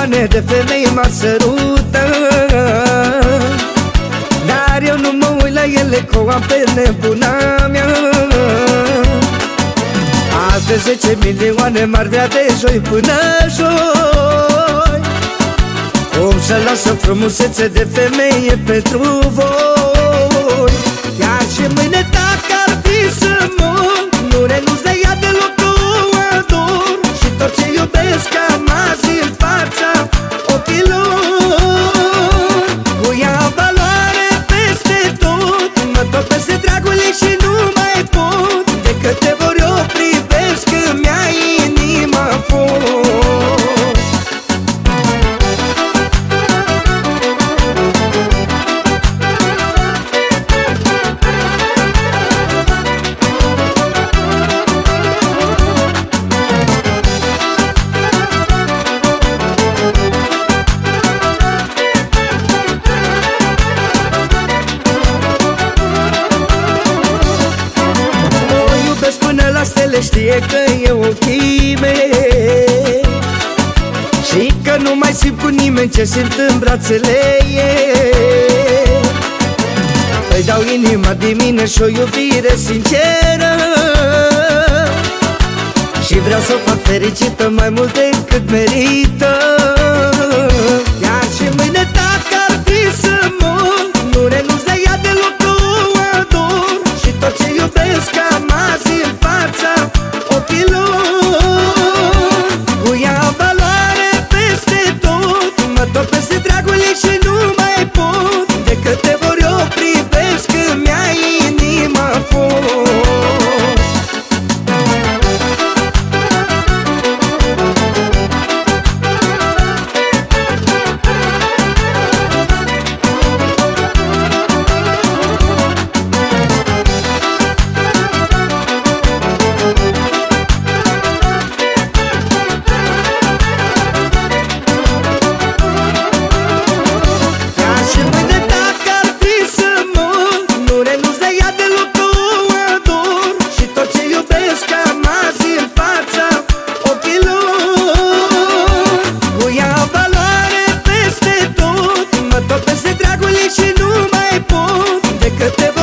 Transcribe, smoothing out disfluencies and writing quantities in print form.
milioane de femei m-ar sărută, dar eu nu mă uit la ele, că o am pe nebuna mea. Alte 10 milioane m-ar vrea de joi până joi. Cum să lasă frumusețe de femeie pentru voi? Chiar și mâine dacă ar fi să mor, nu renunț de ea deloc, că o ador. Și tot ce iubesc am azi în fața ochilor. Cu ea am valoare peste tot, mă topesc de dragul ei și nu mai pot. De câte ori o privesc îmi ia inima foc. Până la stele știe că e ochii mei și că nu mai simt cu nimeni ce simt în brațele ei. Îi dau inima din mine și o iubire sinceră și vreau să o fac fericită mai mult decât merită. Chiar și mâine dacă ar fi să mor, nu renunț de ea deloc, că o ador. Și tot ce iubesc am azi în fața ochilor. Cu ea am valoare peste tot, mă topesc de dragul ei și nu mai pot. De câte ori o privesc îmi ia inima foc. Și nu mai pot decât te